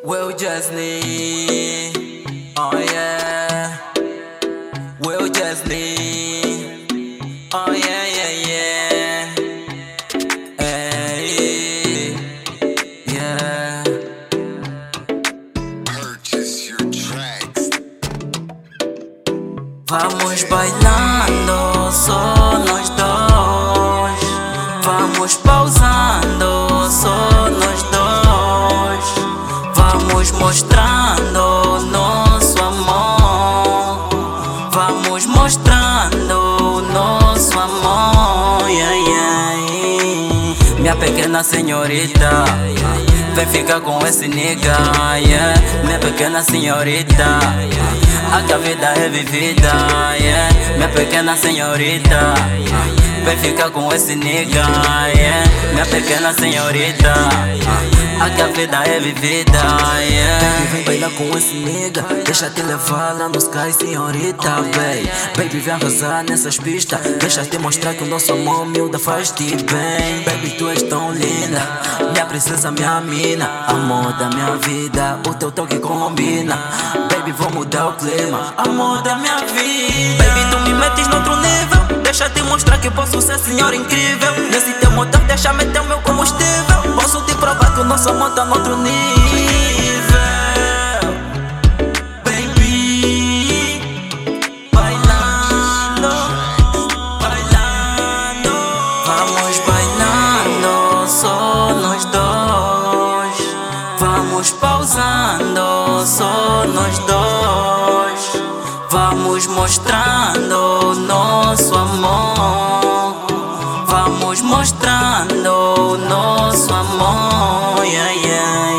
Will Jasny, oh yeah. Will Jasny, oh yeah, yeah, yeah. Hey, yeah. Purchase your tracks. Vamos bailando, só nós dois. Vamos pausando, só nós dois. Vamos mostrando nosso amor. Vamos mostrando nosso amor. Yeah, yeah. Minha pequena senhorita, vem ficar com esse nigga, yeah. Minha pequena senhorita, aqui a vida é vivida, yeah. Minha pequena senhorita, vem ficar com esse nigga, yeah. Minha pequena senhorita, aqui a vida é vivida, yeah. Baby, vem bailar com esse nigga, deixa te levar lá no sky, senhorita, baby. Baby, vem arrasar nessas pistas, deixa te mostrar que o nosso amor humilde faz-te bem. Baby, tu és tão linda, minha princesa, minha mina, amor da minha vida, o teu toque combina. Baby, vou mudar o clima, amor da minha vida. Baby, tu me metes noutro nível, deixa te mostrar que posso ser senhora incrível. Nesse teu motor, deixa meter o meu combustível. Posso te provar que o nosso amor tá noutro nível. Baby, bailando, bailando. Vamos bailando, só nós dois. Vamos pausando, só nós dois. Vamos mostrando nosso amor. Vamos mostrando nosso amor, yeah, yeah.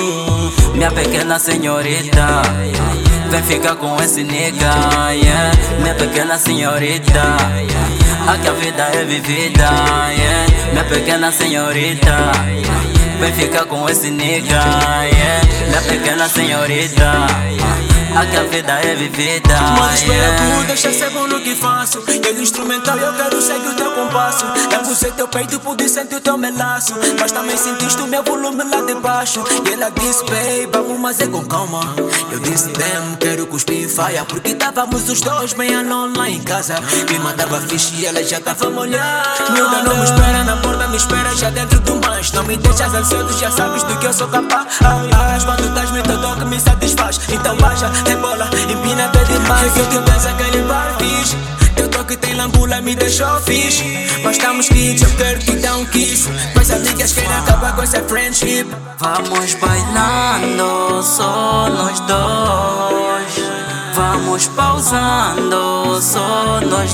Minha pequena senhorita, vem ficar com esse nigga, yeah. Minha pequena senhorita, aqui a vida é vivida, yeah. Minha pequena senhorita, vem ficar com esse nigga, yeah. Minha pequena senhorita, aqui a vida é vivida, Mas espera yeah. tu, deixa ser bom no que faço. Eu no instrumental, eu quero seguir o teu compasso. Abusei teu peito, pude sentir o teu melaço. Mas também sentiste o meu volume lá de baixo. E ela disse, babe, vamos, mas é com calma. Eu disse, damn, quero cuspir e faia. Porque távamos os dois bem alone lá em casa. Clima tava fixe e ela já tava molhada. Miúda, não me espera na porta, me espera já dentro do manche. Não me deixas ansioso, já sabes do que eu sou capaz. Quando estás me teu toque me satisfaz. Então baixa, rebola, empina até demais. Eu te penso aquele bar fixe. Teu toque tem lambula, me deixou fixe. Mas estamos kits, eu quero te dar um kiss. Mas amigas querem acabar com essa friendship. Vamos bailando, só nós dois. Vamos pausando, só nós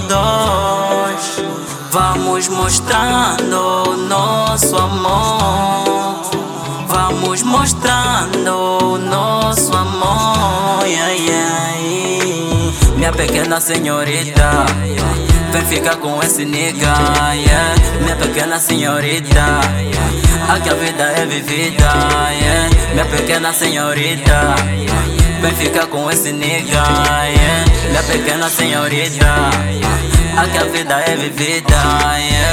dois. Vamos mostrando nosso amor. Vamos mostrando nosso amor, yeah, yeah. Minha pequena senhorita, vem ficar com esse nigga, yeah. Minha pequena senhorita, aqui a vida é vivida, yeah. Minha pequena senhorita, vem ficar com esse nigga, yeah. Minha pequena senhorita, aqui a vida é vivida, yeah.